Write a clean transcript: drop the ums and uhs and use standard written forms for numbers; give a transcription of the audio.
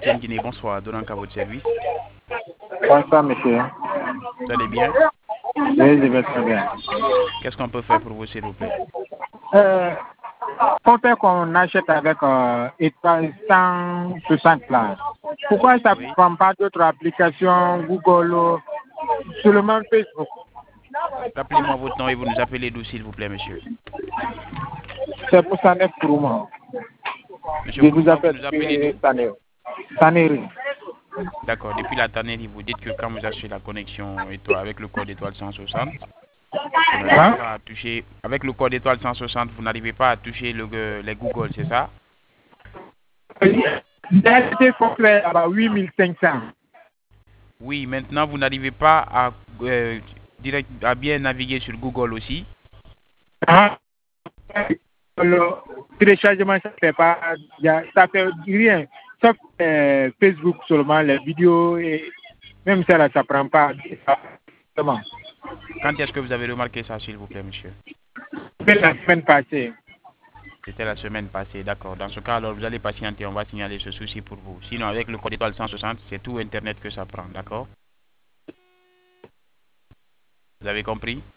MTN Guinée, bonsoir. Donnant à votre service. Bonsoir, monsieur. Vous allez bien? Oui, je vais très bien. Qu'est-ce qu'on peut faire pour vous, s'il vous plaît? On fait qu'on achète avec étoile 160 là. Pourquoi ça ne Oui. prend pas d'autres applications, Google, seulement Facebook? Rappelez-moi votre nom et vous nous appelez d'où, s'il vous plaît, monsieur. C'est pour Sané Kourouma. Monsieur Je vous Kourouma, vous appelle nous appelez d'où? Sané. Sanéry. D'accord. Depuis la Tannerie, vous dites que quand vous achetez la connexion étoile avec le code étoile 160, vous n'arrivez Hein? pas à toucher. Avec le code étoile 160, vous n'arrivez pas à toucher les Google, c'est ça? J'ai acheté complet à 8500. Oui, maintenant vous n'arrivez pas à, à bien naviguer sur Google aussi. Hein? Le téléchargement, ça fait pas, ça fait rien. Sauf Facebook seulement, les vidéos, et même ça, là, ça prend pas. Exactement. Quand est-ce que vous avez remarqué ça, s'il vous plaît, monsieur? C'était la semaine passée. C'était la semaine passée, d'accord. Dans ce cas, alors, vous allez patienter, on va signaler ce souci pour vous. Sinon, avec le code étoile 160, c'est tout Internet que ça prend, d'accord? Vous avez compris?